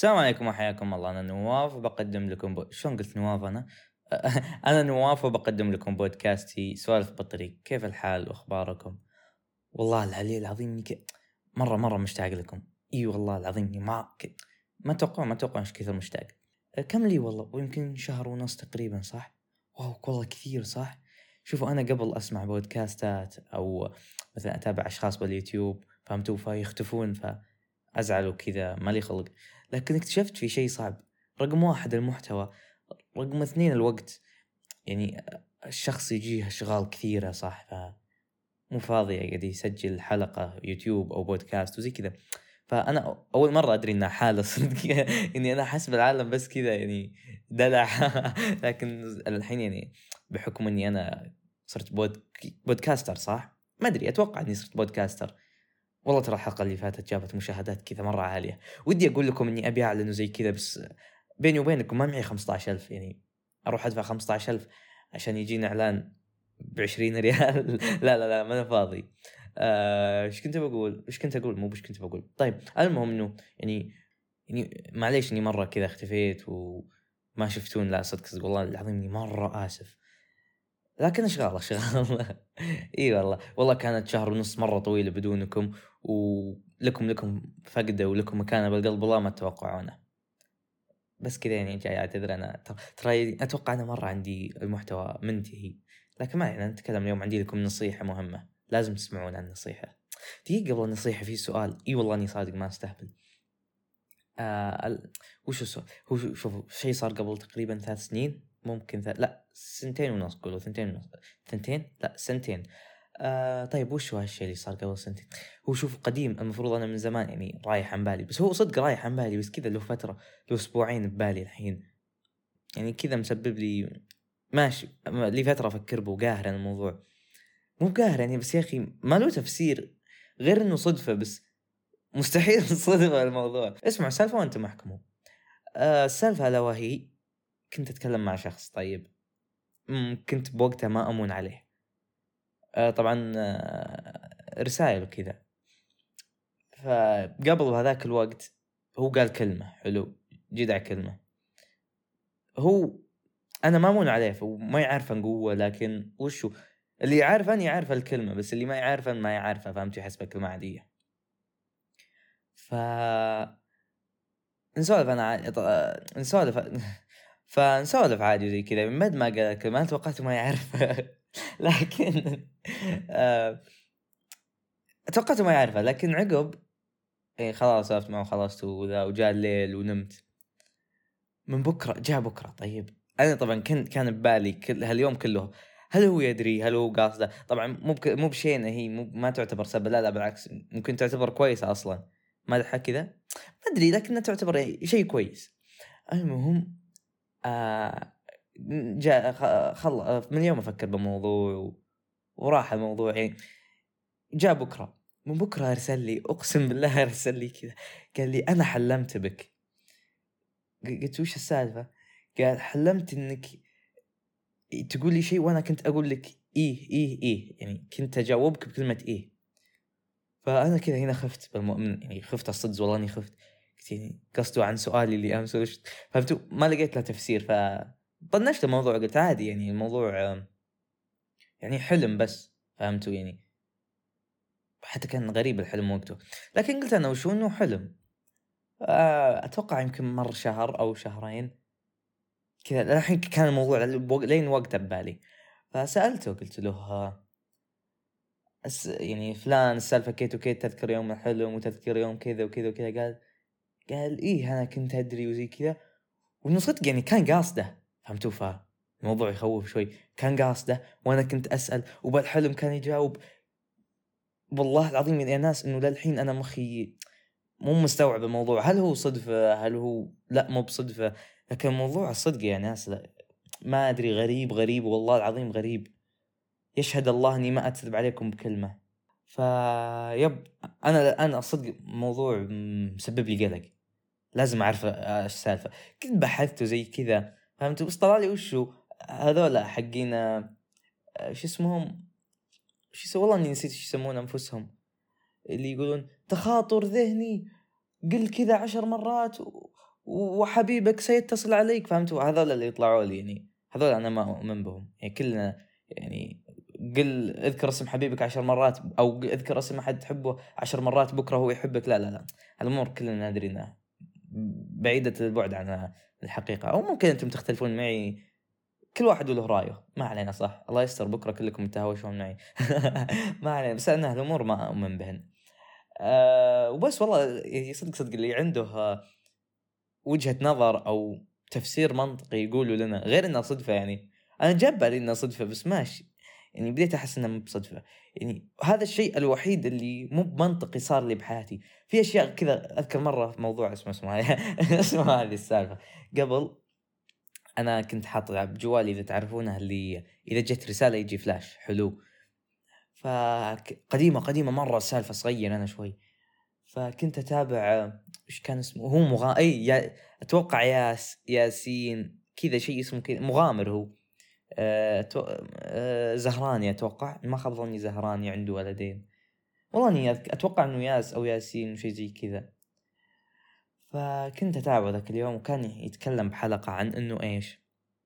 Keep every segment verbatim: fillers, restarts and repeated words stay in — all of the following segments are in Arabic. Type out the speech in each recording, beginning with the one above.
السلام عليكم وحياكم الله. أنا نواف وبقدم لكم بو... شلون قلت نواف أنا؟ أنا نواف وبقدم لكم بودكاستي سوالف بالطريق. كيف الحال وأخباركم؟ والله العلي العظيم إني ك... مرة مرة مشتاق لكم. إي والله العظيم إني ما ك... ما توقع ما توقع إيش كثر مشتاق. كم لي والله ويمكن شهر ونص تقريبا، صح؟ واو والله كثير، صح؟ شوفوا أنا قبل أسمع بودكاستات أو مثلا أتابع أشخاص باليوتيوب، فهمتوا، فيختفون فأزعل وكذا مالي خلق. لكن اكتشفت في شيء صعب. رقم واحد المحتوى، رقم اثنين الوقت. يعني الشخص يجيه أشغال كثيرة، صح؟ مو فاضي قاعد يسجل حلقة يوتيوب أو بودكاست وزي كذا. فأنا أول مرة أدري إنها حالة صدق. إني أنا حسب العالم بس كذا يعني دلع. لكن الحين يعني بحكم إني أنا صرت بود بودكاستر، صح؟ ما أدري، أتوقع إني صرت بودكاستر. والله ترى الحلقة اللي فاتت جابت مشاهدات كذا مرة عالية. ودي أقول لكم إني أبي أعلن زي كذا، بس بيني وبينكم ما معي خمسة عشر ألف، يعني أروح أدفع خمسة عشر ألف عشان يجينا إعلان بعشرين ريال. لا لا لا ما أنا فاضي. إيش آه كنت بقول إيش كنت أقول مو بش كنت بقول طيب المهم إنه يعني يعني معليش إني مرة كذا اختفيت وما شفتون. لا صدق والله العظيم إني مرة آسف، لكن اشغال اشغال. اي والله والله كانت شهر ونص مرة طويلة بدونكم، ولكم لكم فقدة ولكم مكانة بالقلب والله ما تتوقعونه. بس كذا يعني جاي اعتذر. انا ترى اتوقع انا مرة عندي المحتوى منتهي، لكن ما يعني نتكلم اليوم. عندي لكم نصيحة مهمة لازم تسمعون عن النصيحة. دقيقة قبل النصيحة في سؤال، اي والله اني صادق ما استهبل. آه ال... وش السؤال؟ هو شوف شيء صار قبل تقريبا ثلاث سنين، ممكن ث... لا سنتين ونص، قولوا ثنتين ونص. ثنتين لا سنتين. آه طيب وش هو هالشيء اللي صار قبل سنتين؟ هو شوف قديم، المفروض أنا من زمان يعني رايح عن بالي، بس هو صدق رايح عن بالي، بس كذا له فترة له أسبوعين ببالي الحين، يعني كذا مسبب لي ماشي لي فترة أفكر به وقاهر عن الموضوع. مو قاهر يعني، بس يا أخي ما له تفسير غير إنه صدفة، بس مستحيل صدفة الموضوع. اسمع السالفة وأنت محكمه. آه السالفة ألا وهي كنت أتكلم مع شخص طيب، كنت بوقتها ما أمون عليه. آه طبعا آه رسائل وكذا. فقبل هذاك الوقت هو قال كلمة حلو جدع كلمة، هو أنا ما أمون عليه وما يعرف نقوة، لكن وشو اللي يعرف أني يعرف الكلمة، بس اللي ما يعرف أن ما يعرفها، فهمت؟ يحسب كلمة عادية. ف نسولف أنا ع... نسولف فنسولف عادي زي كذا. من بعد ما قال كلمة توقعت ما يعرف. لكن آه... توقعت ما يعرفها، لكن عقب إيه خلاص سولفت معه خلاص وذا، وجاء الليل ونمت. من بكرة جاء بكرة طيب، أنا طبعا كنت كان ببالي كل هاليوم كله هل هو يدري هل هو قاصده. طبعا مو بك... مو بشيء هي مو ما تعتبر سبب، لا لا بالعكس ممكن تعتبر كويسة أصلا مدحها كذا ما أدري، لكنها تعتبر شيء كويس. المهم آه جاء خل من اليوم أفكر بالموضوع و... وراح الموضوع يعني. جاء بكرة من بكرة أرسل لي، أقسم بالله أرسل لي كذا، قال لي أنا حلمت بك. قلت وش السالفة؟ قال حلمت إنك تقول لي شيء وأنا كنت أقول لك إيه إيه إيه، يعني كنت أجاوبك بكلمة إيه. فأنا كذا هنا خفت بالمؤمن، يعني خفت الصدق والله إني خفت. قلت يعني قصده عن سؤالي اللي أمس وش، فهمتوا؟ ما لقيت له تفسير، فطنشت الموضوع. قلت عادي يعني الموضوع يعني حلم بس، فهمتوا يعني. حتى كان غريب الحلم وقته، لكن قلت أنا وشو إنه حلم. أتوقع يمكن مر شهر أو شهرين كذا، الحين كان الموضوع لين وقته ببالي. فسألته قلت له أس يعني فلان السالفة كيت وكيت، تذكر يوم الحلم وتذكر يوم كذا وكذا وكذا. قال قال إيه أنا كنت أدري وزي كذا، وإنه صدق يعني كان قاصده، فهمتوا؟ فالموضوع يخوف شوي، كان قاصده وأنا كنت أسأل وبالحلم كان يجاوب. والله العظيم يا ناس إنه للحين أنا مخي مو مستوعب الموضوع، هل هو صدفة هل هو لا مو بصدفة. لكن الموضوع الصدق يا ناس لا ما أدري، غريب غريب والله العظيم غريب. يشهد الله إني ما أكذب عليكم بكلمة. فيب أنا أنا صدق موضوع مسبب لي قلق، لازم أعرف إيش السالفة. كنت بحثت زي كذا، فهمت؟ بس طلع لي وشو هذول حقين شو اسمهم، شو يسوي والله إني نسيت شو يسمون أنفسهم، اللي يقولون تخاطر ذهني، قل كذا عشر مرات وحبيبك سيتصل عليك، فهمتوا؟ هذول اللي يطلعوا لي يعني، هذول أنا ما أؤمن بهم يعني. كلنا يعني قل اذكر اسم حبيبك عشر مرات أو اذكر اسم أحد تحبه عشر مرات بكرة هو يحبك، لا لا لا، الأمور كلنا نادرينها بعيدة البعد عن الحقيقة. أو ممكن أنتم تختلفون معي، كل واحد له رأيه، ما علينا، صح؟ الله يستر بكرة كلكم تهاوشون معي. ما علينا، بس أنا الأمور ما أؤمن بهن. أه وبس والله يعني، صدق صدق اللي عنده آه، وجهة نظر أو تفسير منطقي يقولوا لنا، غير إنها صدفة يعني. أنا جاب بالي إنها صدفة بس ماشي يعني، بديت أحس إنها مو بصدفة يعني. هذا الشيء الوحيد اللي مو بمنطقي صار لي بحياتي. في أشياء كذا أذكر مرة في موضوع اسمه اسمه اسمه هذه السالفة. قبل أنا كنت حاط بجوالي، إذا تعرفونه، اللي إذا جت رسالة يجي فلاش حلو. فقديمة قديمة مرة السالفة، صغير أنا شوي. فكنت أتابع إيش كان اسمه، هو مغا أي يا... أتوقع ياس ياسين كذا شيء اسمه كذا، مغامر هو. أه... تو... أه... زهراني أتوقع، ما خاب ظني زهراني عنده ولدين، والله إني أذك... أتوقع إنه ياس أو ياسين شيء زي كذا. فكنت أتابع ذاك اليوم، وكان يتكلم بحلقة عن إنه إيش،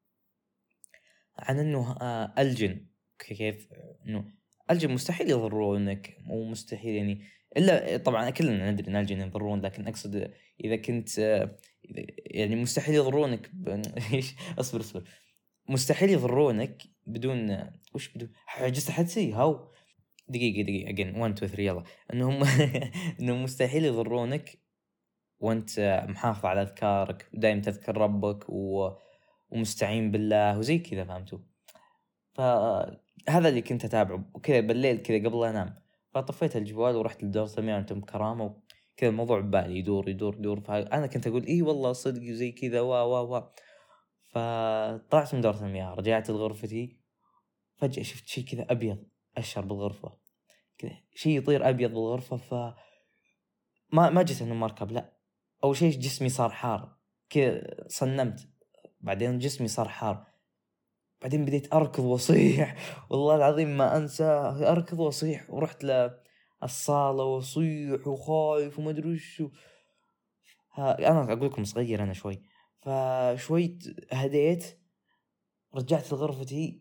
عن إنه آه الجن، كيف إنه الجن مستحيل يضرونك، مو مستحيل يعني، إلا طبعا كلنا ندري إن الجن يضرون، لكن أقصد إذا كنت آه يعني مستحيل يضرونك ب... إيش أصبر أصبر مستحيل يضرونك بدون وش بدون حاجة حدسية. هاو دقيقة دقيقة again one two three يلا. إنهم إنهم مستحيل يضرونك وأنت محافظ على أذكارك، ودائما تذكر ربك و... ومستعين بالله وزي كذا، فهمتوا؟ فهذا اللي كنت أتابعه، وكذا بالليل كذا قبل أنام، فطفيت الجوال ورحت لدور ثمانية وأنتم كرامة، وكذا الموضوع ببالي يدور يدور يدور. فأنا كنت أقول إيه والله صدق زي كذا وا وا وا فطلعت من دور ثمانية، رجعت لغرفتي، فجأة شفت شيء كذا أبيض أشر بالغرفة، كذا شيء يطير أبيض بالغرفة. ف ما ما جت إنه مركب، لا، أول شيء جسمي صار حار كذا، صنمت، بعدين جسمي صار حار، بعدين بديت أركض وأصيح، والله العظيم ما أنسى، أركض وأصيح، ورحت للصالة وأصيح وخايف وما أدري وش. أنا أقول لكم صغير أنا شوي، فشوي هديت، رجعت لغرفتي،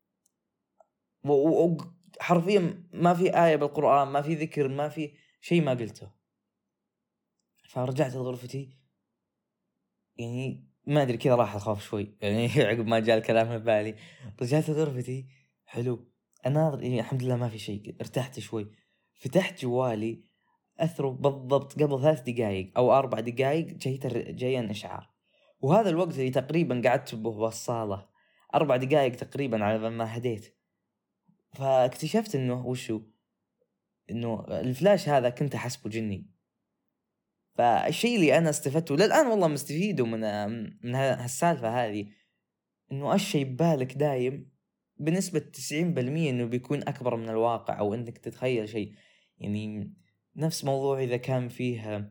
وحرفيا ما في آية بالقرآن، ما في ذكر، ما في شيء ما قلته. فرجعت لغرفتي يعني ما أدري كذا راح الخوف شوي يعني عقب ما جاء الكلام في بالي. رجعت غرفتي حلو، أنا يعني الحمد لله ما في شيء، ارتحت شوي. فتحت جوالي، أثره بالضبط قبل ثلاث دقائق أو أربع دقائق جيت جايا إشعار، وهذا الوقت اللي تقريبا قعدت به بالصالة أربع دقائق تقريبا على ما هديت. فاكتشفت إنه وشو، إنه الفلاش هذا كنت أحسبه جني. فالشيء اللي أنا استفدته للآن والله مستفيده من من هالسالفة هذه، إنه الشيء ببالك دايم بنسبة تسعين بالمية إنه بيكون أكبر من الواقع، أو إنك تتخيل شيء يعني. نفس موضوع إذا كان فيه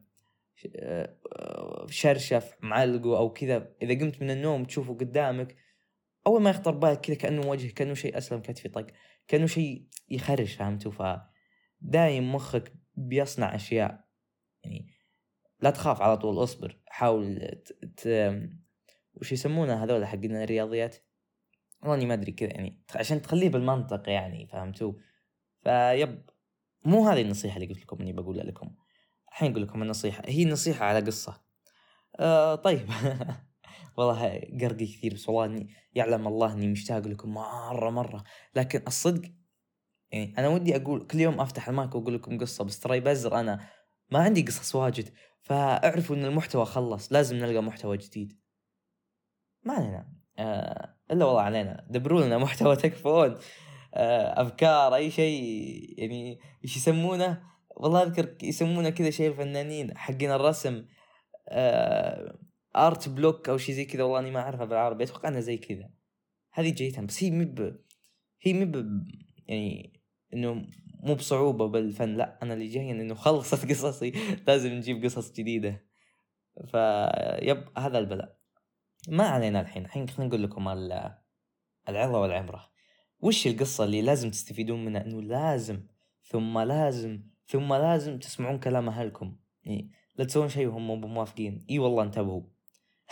شرشف معلقه أو كذا، إذا قمت من النوم تشوفه قدامك، أول ما يخطر بالك كذا كأنه وجه، كأنه شيء أسلم كتفي طق، كأنه شيء يخرج، فهمتوا؟ فدايم مخك بيصنع أشياء يعني. لا تخاف، على طول اصبر، حاول ت... ت... وش يسمونه هذول حقين الرياضيات، والله اني ما ادري كذا يعني، عشان تخليه بالمنطق يعني، فهمتوا؟ فيب مو هذه النصيحة اللي قلت لكم اني بقولها لكم الحين. اقول لكم النصيحة، هي نصيحة على قصة. آه طيب. والله قرقي كثير، بس والله اني يعلم الله اني مشتاق لكم مرة مرة، لكن الصدق يعني انا ودي اقول كل يوم افتح المايك واقول لكم قصة، بس ترى يبزر، انا ما عندي قصص واجد، فاعرفوا ان المحتوى خلص، لازم نلقى محتوى جديد. ما علينا، آه الا والله علينا، دبروا لنا محتوى، تكفون آه افكار اي شيء يعني. ايش يسمونه، والله اذكر يسمونه كذا شيء الفنانين حقين الرسم، آه ارت بلوك او شيء زي كذا، والله اني ما اعرفها بالعربي، اتوقع انها زي كذا. هذه جيتها، بس هي مب هي مب يعني انه مو بصعوبة بالفن، لا، انا اللي جاي انه خلصت قصصي، لازم نجيب قصص جديدة. فيب هذا البلاء. ما علينا، الحين الحين خلينا نقول لكم العظة والعبرة. وش القصة اللي لازم تستفيدون منها؟ انه لازم ثم لازم ثم لازم تسمعون كلام اهلكم يعني، لا تسوون شيء وهم مو موافقين. اي والله انتبهوا،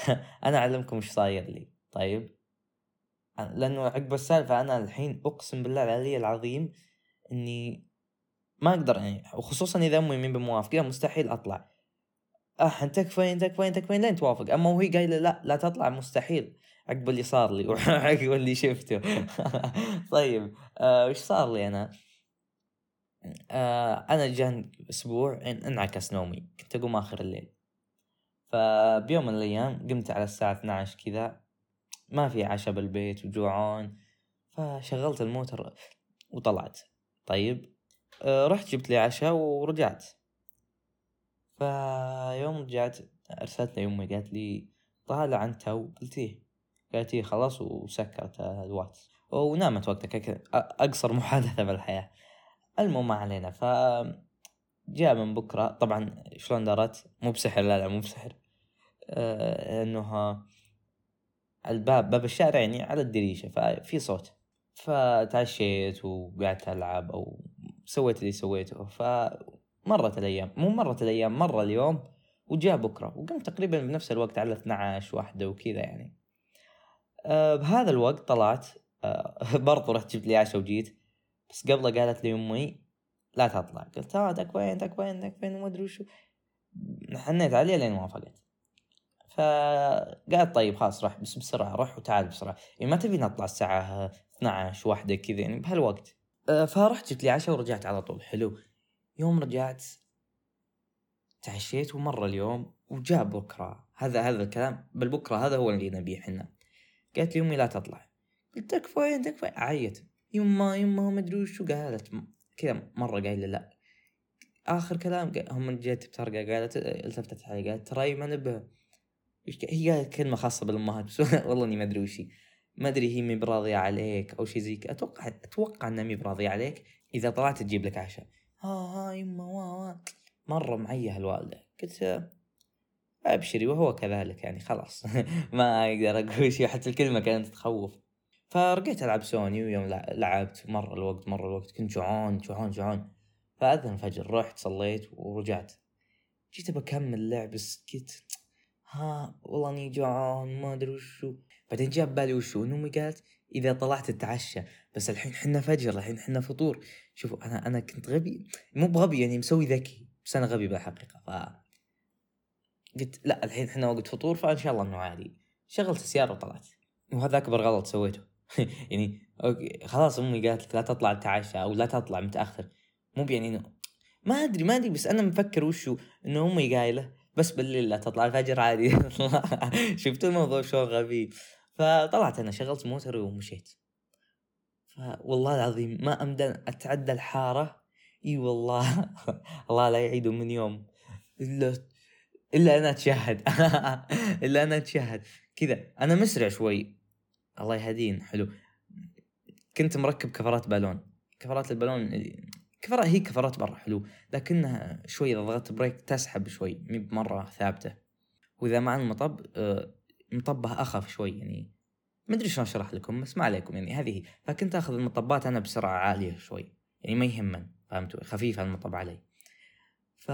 أنا أعلمكم إيش صاير لي. طيب أ- لأنه عقب السالفة أنا الحين أقسم بالله العلي العظيم إني ما أقدر يعني، وخصوصا إذا أمي مين بموافقة مستحيل أطلع. أح أنت تكفين تكفين تكفين لين توافق، أما وهي قايلة لا لا تطلع مستحيل. عقب اللي صار لي وعقب اللي شفته. طيب آه، وش صار لي أنا؟ آه، أنا جان أسبوع إن- انعكس نومي، كنت أقوم آخر الليل. فبيوم من الأيام قمت على الساعة اثنا عشر كذا، ما في عشاء بالبيت وجوعان، فشغلت الموتر وطلعت. طيب آه، رحت جبت لي عشاء ورجعت. فيوم رجعت أرسلت لي أمي قالت لي طالع أنت؟ قلت إيه؟ قالت إيه خلاص، وسكرت الواتس ونامت وقتها. كذا أقصر محادثة بالحياة. المهم ما علينا. ف جاء من بكرة طبعا شلون دارت، مو بسحر، لا لا مو بسحر. آه انه الباب باب الشارع يعني على الدريشة، ففي صوت. فتعشيت وقعدت ألعب أو سويت اللي سويته. فمرت الأيام، مو مرت الأيام، مر اليوم وجاء بكرة، وقمت تقريبا بنفس الوقت على اثنا عشر واحدة وكذا يعني. أه بهذا الوقت طلعت. أه برضو رحت جبت لي عشاء وجيت. بس قبله قالت لي أمي لا تطلع. قلت ها دك وين دك وين دك وين وما أدري وشو. حنيت عليها لين وافقت. فقالت طيب خلاص روح، بس بسرعة روح وتعال بسرعة، يعني ما تبي نطلع الساعة اثنا عشر واحدة كذا يعني بهالوقت. أه فرحت جبت لي عشاء ورجعت على طول. حلو. يوم رجعت تعشيت ومر اليوم وجاء بكرة. هذا هذا الكلام بالبكرة هذا هو اللي نبيه حنا. قالت لي أمي لا تطلع. قلت تكفى تكفى. عيت يما يما ما أدري وشو قالت كذا مرة قايلة لا. آخر كلام هم جيت بترقى قالت، التفتت علي قالت ترى ما نبه. هي قالت كلمة خاصة بالأمهات بس والله إني ما أدري وشي. ما أدري هي مي براضية عليك أو شي زي كذا. أتوقع أتوقع إنها مي براضية عليك إذا طلعت تجيب لك عشاء. ها ها يما وا وا مرة معيه الوالدة. قلت أبشري وهو كذلك يعني خلاص. ما أقدر أقول شيء، حتى الكلمة كانت تخوف. فرقيت ألعب سوني، ويوم لعبت مر الوقت مر الوقت كنت جوعان جوعان جوعان. فأذن الفجر رحت صليت ورجعت. جيت بكمل لعب بس قلت ها والله اني جوعان ما ادري وشو. بعدين جاب بالي وشو انه امي قالت اذا طلعت تتعشى، بس الحين حنا فجر، الحين حنا فطور. شوفوا انا انا كنت غبي، مو بغبي يعني مسوي ذكي، بس انا غبي بالحقيقه. ف قلت لا الحين حنا وقت فطور، فان شاء الله انه عادي. شغلت السياره وطلعت. وهذا اكبر غلط سويته. يعني أوكي خلاص امي قالت لك لا تطلع تتعشى او لا تطلع متاخر، مو يعني انه ما ادري ما ادري بس انا مفكر وشو انه امي قايله بس بالليل لا تطلع الفجر عادي. شفتوا الموضوع شلون غبي. فطلعت انا شغلت موتري ومشيت. والله العظيم ما امدن اتعدى الحاره. اي والله. الله لا يعيده من يوم الا الا انا اتشهد. الا انا اتشهد كذا. انا مسرع شوي الله يهدين. حلو. كنت مركب كفرات بالون. كفرات البالون كفرات هي كفرات برا حلو، لكنها شوي إذا ضغطت بريك تسحب شوي، مي بمرة ثابتة. وإذا مع المطب آه، مطبها أخف شوي يعني. ما أدري شلون أشرح لكم بس ما عليكم يعني هذه. فكنت أخذ المطبات أنا بسرعة عالية شوي يعني ما يهمن، فهمتوا؟ خفيفة المطب علي. ف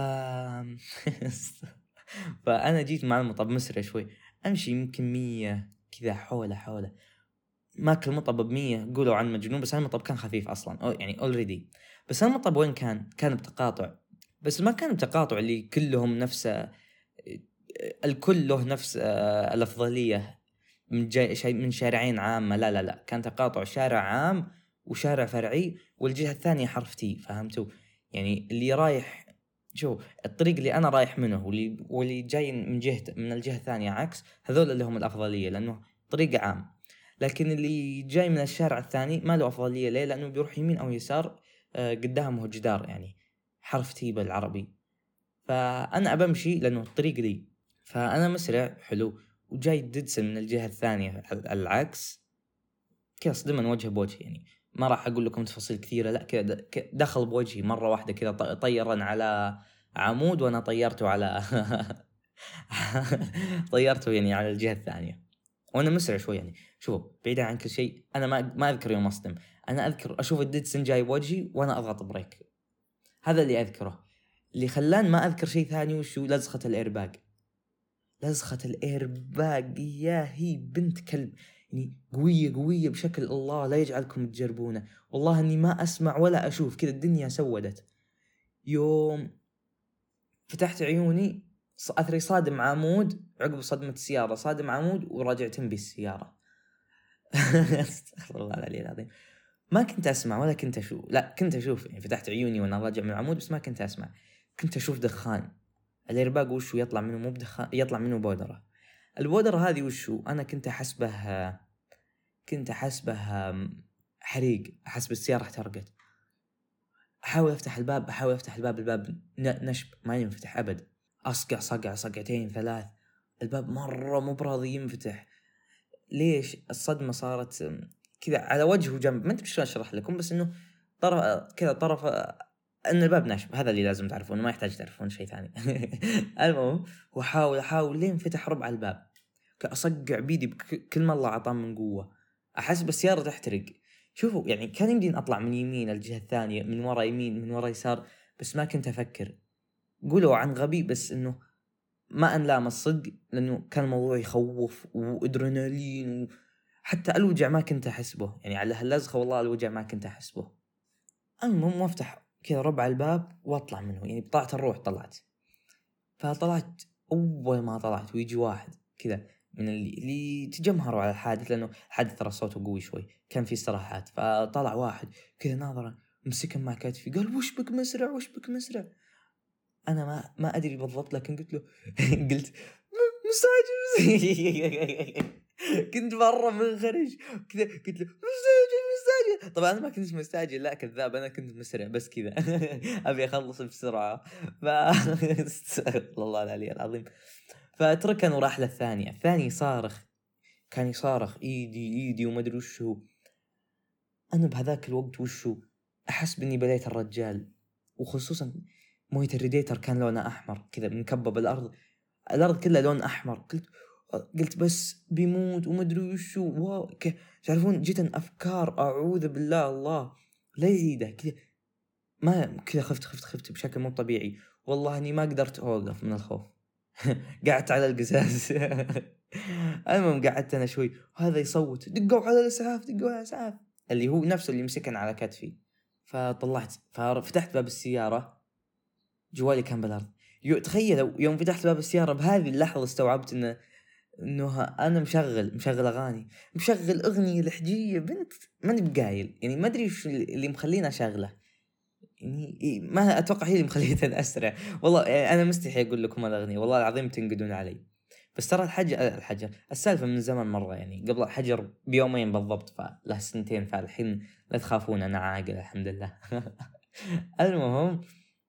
فأنا جيت مع المطب مسرع شوي، أمشي يمكن مية كذا حوله حوله. ماكل مطب بمية قولوا عن مجنون، بس المطب كان خفيف أصلا أو يعني أولريدي. بس المطب وين كان؟ كان بتقاطع، بس ما كان بتقاطع اللي كلهم نفس الكل له نفس الأفضلية من جاي شيء من شارعين عامة. لا لا لا كان تقاطع شارع عام وشارع فرعي والجهة الثانية حرف تي، فهمتوا؟ يعني اللي رايح شو الطريق اللي أنا رايح منه واللي واللي جاي من جهة من الجهة الثانية عكس، هذول اللي هم الأفضلية لأنه طريق عام. لكن اللي جاي من الشارع الثاني ما له أفضلية. ليه؟ لأنه بيروح يمين أو يسار قدامه جدار يعني حرف تي بالعربي. فأنا أبمشي لأنه الطريق لي، فأنا مسرع حلو وجاي ديدسن من الجهة الثانية العكس كذا صدمن وجه بوجه يعني. ما راح أقول لكم تفاصيل كثيرة، لا كذا دخل بوجهي مرة واحدة كذا طيرا على عمود وأنا طيرته على طيرته يعني على الجهة الثانية وأنا مسرع شوي يعني. شوف بعيدا عن كل شيء أنا ما ما أذكر يوم أصدم، أنا أذكر أشوف الديدسن جاي بوجهي وأنا أضغط بريك. هذا اللي أذكره. اللي خلان ما أذكر شيء ثاني وشو لزخة الإيرباج. لزخة الايرباج يا هي بنت كلب، يعني قوية قوية بشكل الله لا يجعلكم تجربونه. والله اني ما اسمع ولا اشوف، كذا الدنيا سودت. يوم فتحت عيوني اثري صادم عمود، عقب صدمة السيارة صادم عمود وراجعت بي السيارة. استغفر الله العلي العظيم. ما كنت اسمع ولا كنت اشوف، لا كنت اشوف، يعني فتحت عيوني وانا راجع من العمود بس ما كنت اسمع. كنت اشوف دخان. الايرباج وشو يطلع منه؟ مو بدخان، يطلع منه بودرة. البودرة هذه وشو؟ انا كنت احسبه كنت احسبه حريق، احسب السيارة احترقت. احاول افتح الباب احاول افتح الباب الباب نشب ما ينفتح ابد. اصقع صقع صقعتين ثلاث، الباب مرة مو براضي ينفتح. ليش؟ الصدمة صارت كذا على وجه وجنب، ما انت شلون اشرح لكم، بس انه طرف كذا طرف ان الباب ناشف، هذا اللي لازم تعرفونه، ما يحتاج تعرفون شيء ثاني. المهم واحاول احاول لين فتح ربع الباب، اصقع بيدي بكل ما الله عطاه من قوة، احس السيارة تحترق. شوفوا يعني كان يمدين اطلع من يمين الجهة الثانية، من ورا يمين من ورا يسار، بس ما كنت افكر. قولوا عن غبي بس انه ما انلام الصدق، لانه كان الموضوع يخوف وادرينالين، حتى الوجع ما كنت احسبه، يعني على هاللزخه والله الوجع ما كنت احسبه. المهم افتح كذا ربع الباب واطلع منه، يعني بطاعة الروح طلعت. فطلعت، اول ما طلعت ويجي واحد كذا من اللي اللي تجمهروا على الحادث، لانه الحادث ترى صوته قوي شوي، كان في استراحات، فطلع واحد كذا ناظرا مسكن مع كتفي قال وش بك مسرع وش بك مسرع. انا ما ما ادري بالضبط، لكن قلت له قلت مستعجل. كنت مرة منخرج كذا، قلت له مستعجل مستعجل. طبعا انا ما كنت مستعجل، لا كذاب، انا كنت مسرع بس كذا. ابي اخلص بسرعة. ف الله العلي العظيم. فتركن وراح للثانية، الثاني صارخ، كان يصارخ ايدي ايدي وما ادري وش هو. انا بهذاك الوقت وش هو احس باني بليت الرجال، وخصوصا مويه الريديتر كان لونه احمر كذا مكبب الارض، الارض كلها لون احمر. قلت قلت بس بيموت وما ادري وشو. واو تعرفون جتن افكار اعوذ بالله الله لا يعيده كذا، ما كذا خفت خفت خفت بشكل مو طبيعي. والله اني ما قدرت اوقف من الخوف. قعدت على القزاز. المهم قعدت انا شوي وهذا يصوت دقوا على الاسعاف دقوا على الاسعاف، اللي هو نفسه اللي مسكن على كتفي. فطلعت ففتحت باب السيارة، جوالي كان بالارض. تخيل يوم فتحت باب السيارة بهذه اللحظة استوعبت انه انه انا مشغل مشغل اغاني، مشغل اغنية لحجية بنت ماني بقايل، يعني ما ادري وش اللي مخليني اشغله، يعني ما اتوقع هي اللي مخليتني اسرع. والله يعني انا مستحي اقول لكم الاغنية، والله العظيم تنقدون علي. بس ترى الحجر الحجر السالفة من زمان مرة، يعني قبل الحجر بيومين بالضبط، فله سنتين، فالحين لا تخافون انا عاقل الحمد لله. المهم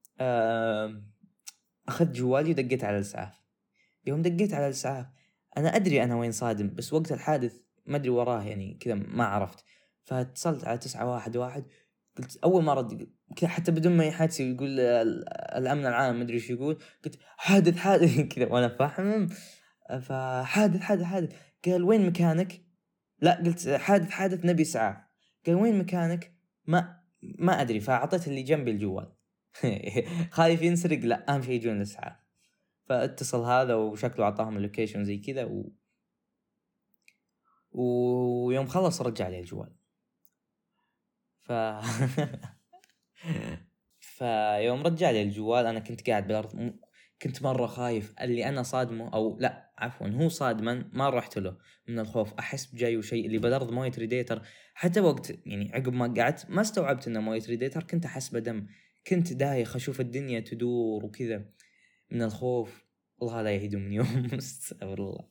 اخذت جوالي ودقيت على الاسعاف. يوم دقيت على الاسعاف انا ادري انا وين صادم، بس وقت الحادث ما ادري وراه، يعني كذا ما عرفت. فاتصلت على تسعة واحد واحد، قلت اول ما رد كذا حتى بدون ما يحدث يقول الامن العام ما ادري ايش يقول، قلت حادث حادث كذا وانا فاهم. فحادث حادث حادث. قال وين مكانك؟ لا قلت حادث حادث نبي اسعاف. قال وين مكانك؟ ما ما ادري. فاعطيت اللي جنبي الجوال. خايف ينسرق، لا اهم شيء يجون الاسعاف. فاتصل هذا وشكله عطاهم اللوكيشن زي كذا و... ويوم خلص رجع لي الجوال. ف فيوم رجع لي الجوال انا كنت قاعد بالارض، كنت مره خايف. اللي انا صادمه او لا عفوا هو صادما ما رحت له من الخوف، احس بجاي وشيء اللي بالارض مويه ريديتر. حتى وقت يعني عقب ما قعدت ما استوعبت انه مويه ريديتر، كنت احس بدم، كنت دايخ اشوف الدنيا تدور وكذا من الخوف. الله لا يهدي من يوم. استغفر الله.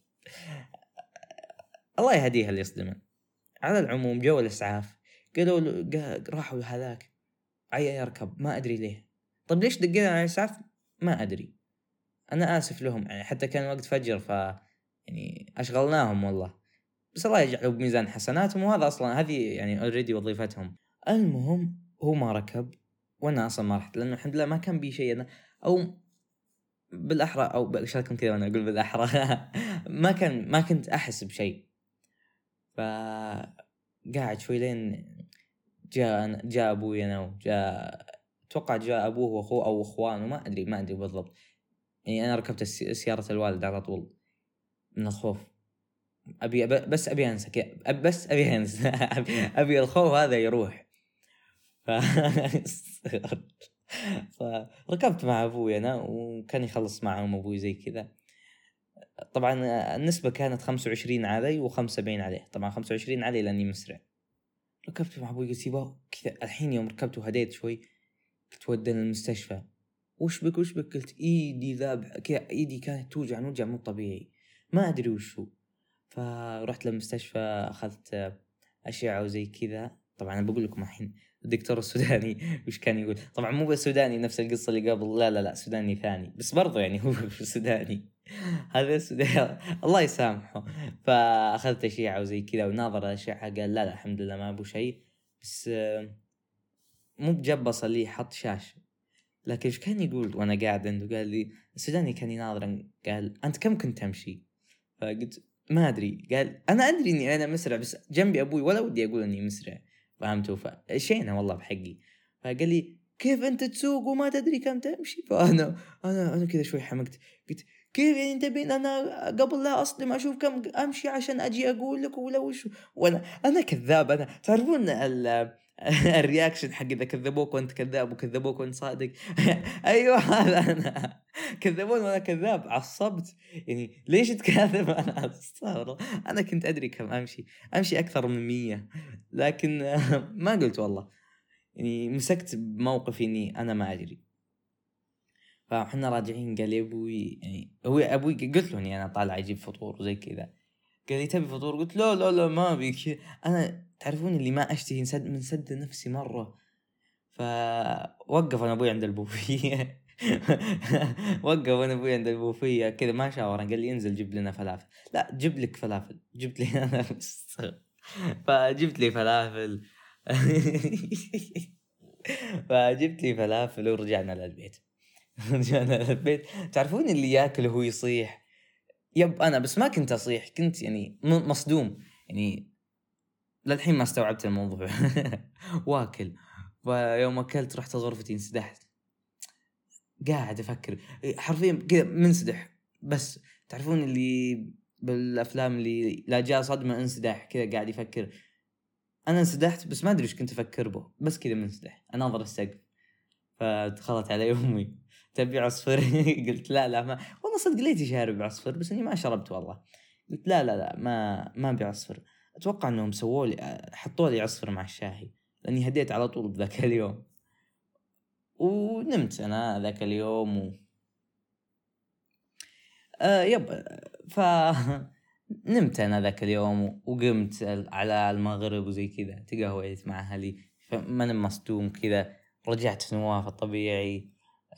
الله يهديها اللي يصدمن. على العموم جو الاسعاف، قالوا راحوا هذاك عيا يركب ما ادري ليه. طب ليش دقينا على الاسعاف؟ ما ادري، انا اسف لهم، يعني حتى كان وقت فجر ف يعني اشغلناهم والله، بس الله يجعله بميزان حسناتهم، وهذا اصلا هذه يعني اوريدي وظيفتهم. المهم هو ما ركب وانا اصلا ما رحت، لانه الحمد لله ما كان بي شيء، أنا او بالاحرى او بشكل كذا وانا اقول بالاحرى. ما كان ما كنت احس بشيء. فقاعد شوي لين جاء جاء ابوي انا وجاء اتوقع جاء ابوه واخوه او اخوانه، ما ادري ما ادري بالضبط، يعني انا ركبت سيارة الوالد على طول. من الخوف. أبي أب بس أبي أنسى ك أب بس أبي أنسى أبي أبي الخوف هذا يروح. ف فركبت مع أبوي أنا وكان يخلص معهم أبوي زي كذا. طبعًا النسبة كانت خمسة وعشرين علي وخمسة وسبعين عليه، طبعًا خمسة وعشرين علي لأني مسرع. ركبت مع أبوي قلت يبا كذا الحين يوم ركبت وهديت شوي قلت ودنا المستشفى. وش بك وش بك قلت إيدي ذابح كذا، إيدي كانت توجع وجع مو طبيعي ما أدري وش هو. فرحت للمستشفى أخذت أشعة وزي كذا. طبعًا أنا بقول لكم الحين الدكتور السوداني وش كان يقول، طبعًا مو بالسوداني نفس القصة اللي قبل، لا لا لا سوداني ثاني بس برضو يعني هو سوداني هذا سوداني الله يسامحه. فأخذت أشعة وزي كذا وناظر الأشعة قال لا لا الحمد لله ما أبو شيء، بس مو بجبص لي حط شاش. لكن إيش كان يقول وأنا قاعد عنده قال لي السوداني كان يناظر قال أنت كم كنت تمشي؟ فقلت ما أدري. قال أنا أدري إني أنا مسرع بس جنبي أبوي ولا ودي أقول إني مسرع، فهمتوا؟ فشينا والله بحقي. فقال لي كيف أنت تسوق وما تدري كم تمشي؟ فأنا أنا أنا كذا شوي حمقت قلت كيف يعني أنت بين أنا قبل لا أصدم أشوف كم أمشي عشان أجي أقول لك ولا وش. وأنا أنا كذاب. أنا تعرفون ال الرياكشن حق إذا كذبوك وأنت كذاب وكذبوك وأنت صادق أيوة هذا أنا كذبون وأنا كذاب. عصبت يعني ليش تكذب؟ أنا أستغرب. أنا كنت أدري كم أمشي أمشي أكثر من مية لكن ما قلت والله يعني مسكت بموقفي إني أنا ما أدري. فإحنا راجعين قال لي أبوي يعني هو أبوي قلت له إني أنا طالع أجيب فطور وزي كذا. قال لي تبي فطور؟ قلت لا لا لا ما أبي. أنا تعرفون اللي ما أشتهي نسد من سد نفسي مرة. فوقف أنا أبوي عند البوفية وقف أنا أبوي عند البوفية كذا ما شاورا قال لي انزل جيب لنا فلافل. لا جيب لك فلافل جبت لي أنا فجبت لي فلافل فجبت لي فلافل ورجعنا للبيت. رجعنا للبيت. تعرفون اللي يأكل وهو يصيح؟ يب أنا بس ما كنت أصيح كنت يعني مصدوم يعني للحين ما استوعبت الموضوع واكل. ويوم أكلت رحت غرفتي انسدحت قاعد أفكر حرفيا كذا منسدح. بس تعرفون اللي بالأفلام اللي لا جاء صدمة انسدح كذا قاعد يفكر. أنا انسدحت بس ما أدري إيش كنت أفكر به بس كذا منسدح أناظر السقف. فدخلت علي أمي تبي عصفر؟ قلت لا لا ما والله صدق ليتي شارب عصفر بس إني ما شربت والله. قلت لا لا لا ما ما بعصفر. أتوقع أنهم سووا لي حطوا لي عصفر مع الشاهي لأني هديت على طول بذاك اليوم. ونمت أنا ذاك اليوم و... آه يب ف نمت أنا ذاك اليوم وقمت على المغرب وزي كذا تقهويت مع أهلي فمن مصدوم كذا رجعت نواف الطبيعي.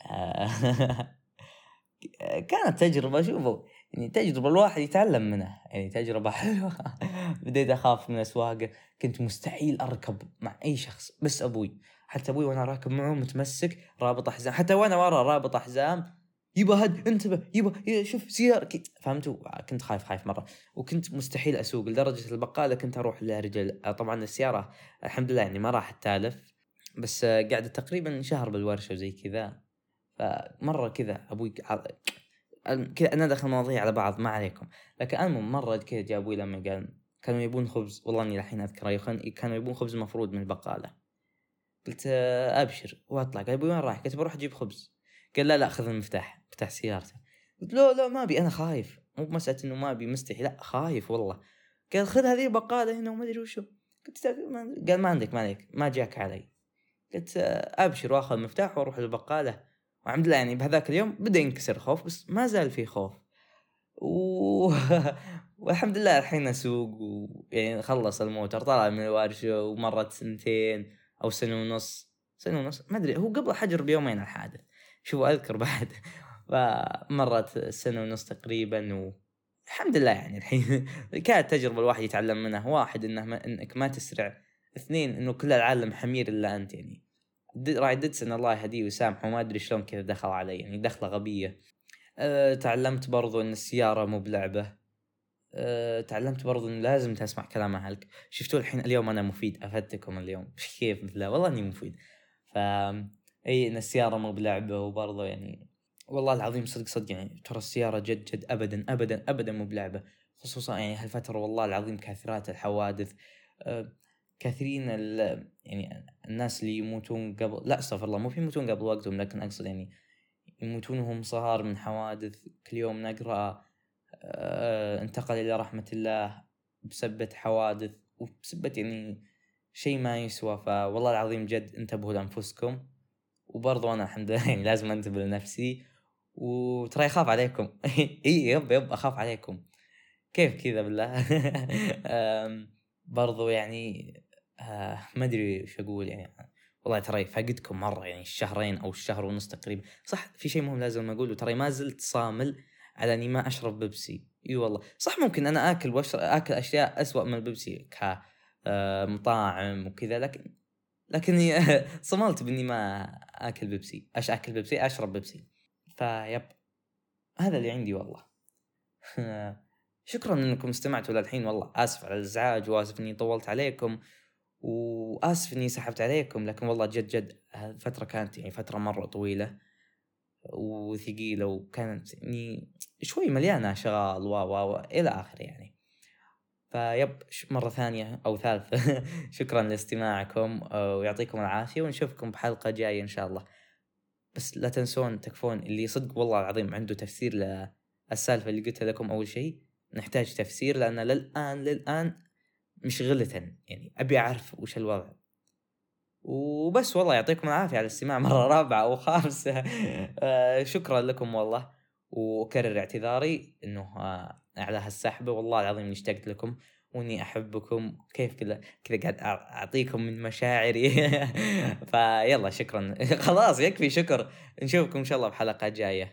كانت تجربة شوفوا يعني تجربة الواحد يتعلم منها يعني تجربة حلوة. بديت أخاف من السواقة كنت مستحيل أركب مع أي شخص بس أبوي. حتى أبوي وأنا راكب معه متمسك رابط أحزام حتى وأنا ورا رابط أحزام يبا هد انتبه يبا شوف سيارة فهمتوا. كنت خايف خايف مرة وكنت مستحيل أسوق لدرجة البقالة كنت أروح لرجل. طبعا السيارة الحمد لله يعني ما راح تالف بس قاعدة تقريبا شهر بالورشة وزي كذا. فمرة كذا أبوي كذا أنا دخل مواضيع على بعض ما عليكم. لكن أنا مرة كذا جاء أبوي لما قال كانوا يبون خبز والله إني الحين أذكره كانوا يبون خبز مفروض من البقالة. قلت أبشر وأطلع. قال أبوي وين رايح؟ قلت بروح أجيب خبز. قال لا لا خذ المفتاح مفتاح سيارته. قلت لا لا ما أبي أنا خايف مو مسألة إنه ما أبي مستحي لا خايف والله. قال خذ هذه البقالة هنا وما أدري وشو. قلت قال ما عندك ما عليك ما جاك علي. قلت أبشر وأخذ المفتاح وأروح للبقالة. والحمد لله يعني بهذاك اليوم بدأ ينكسر خوف بس ما زال في خوف و... والحمد لله الحين أسوق ويعني خلص الموتر طلع من الورشة ومرت سنتين أو سنة ونص سنة ونص ما أدري هو قبل حجر بيومين الحادث شو أذكر بعد. فمرت سنة ونص تقريبا والحمد لله يعني الحين كانت تجربة الواحد يتعلم منها. واحد إنه ما إنك ما تسرع. اثنين إنه كل العالم حمير إلا أنت يعني راعي ديدسن الله يهديه ويسامحه وما أدري شلون كذا دخل علي يعني دخلة غبية. أه تعلمت برضو أن السيارة مو بلعبة. أه تعلمت برضو أن لازم تسمع كلام أهلك. شفتوا الحين اليوم أنا مفيد أفدتكم اليوم كيف بالله والله أني مفيد. ف أي أن السيارة مو بلعبة وبرضو يعني والله العظيم صدق صدق يعني ترى السيارة جد جد أبدا أبدا أبدا مو بلعبة، خصوصا يعني هالفترة والله العظيم كثرات الحوادث. أه، كثيرين ال يعني الناس اللي يموتون قبل، لا استغفر الله، مو في يموتون قبل وقتهم، لكن أقصد يعني يموتون وهم صغار من حوادث. كل يوم نقرأ أه انتقل إلى رحمة الله بسبة حوادث وبسبة يعني شيء ما يسوى. فوالله العظيم جد انتبهوا لأنفسكم، وبرضو أنا الحمد لله يعني لازم أنتبه لنفسي، وترى يخاف عليكم. إي يب يب أخاف عليكم كيف كذا بالله. آم، برضو يعني آه، ما أدري وش أقول يعني. والله ترى فقدتكم مرة يعني الشهرين أو الشهر ونص تقريبا. صح في شيء مهم لازم أقوله، ترى ما زلت صامل على أني ما أشرب بيبسي. إي والله صح، ممكن أنا آكل وأشرب آكل أشياء أسوأ من البيبسي كمطاعم وكذا، لكن لكني صملت بإني ما آكل بيبسي. أش آكل بيبسي أشرب بيبسي. فيب هذا اللي عندي والله. شكرا انكم استمعتوا للحين، والله اسف على الازعاج واسف اني طولت عليكم واسف اني سحبت عليكم، لكن والله جد جد الفترة كانت يعني فترة مرة طويلة وثقيلة، وكانت يعني شوي مليانة شغال و و الى اخره يعني. فيب مرة ثانية او ثالثة شكرا لاستماعكم ويعطيكم العافية، ونشوفكم بحلقة جاية ان شاء الله. بس لا تنسون تكفون اللي صدق والله العظيم عنده تفسير للسالفة اللي قلتها لكم أول شيء، نحتاج تفسير، لأن للآن للآن مشغلة يعني أبي أعرف وش الوضع. وبس والله يعطيكم العافية على الاستماع مرة رابعة أو خامسة. آه، شكرا لكم والله، وأكرر اعتذاري إنه آه، على هالسحبة. والله العظيم اشتقت لكم وإني أحبكم، كيف كذا كذا قاعد أعطيكم من مشاعري. فيلا شكرا. خلاص يكفي شكر، نشوفكم إن شاء الله بحلقة جاية.